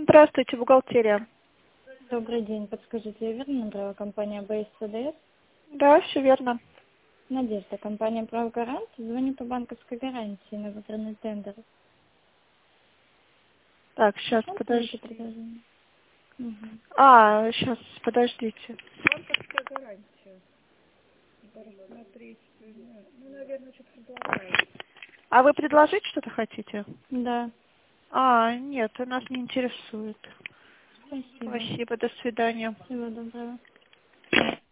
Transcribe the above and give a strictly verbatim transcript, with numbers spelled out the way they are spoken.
Здравствуйте, бухгалтерия. Добрый день. Подскажите, я верно набрала компания БСЦДС? Да, все верно. Надежда, компания «Право гарантии». Звоню по банковской гарантии на выбранный тендер. Так, сейчас, Рассмотрите подожди. предложение. Угу. А, сейчас, подождите. Банковская гарантия. Рассмотреть, ну, наверное, что-то предлагают. А вы предложить что-то хотите? Да, А, нет, нас не интересует. спасибо. Спасибо, до свидания. Всего доброго.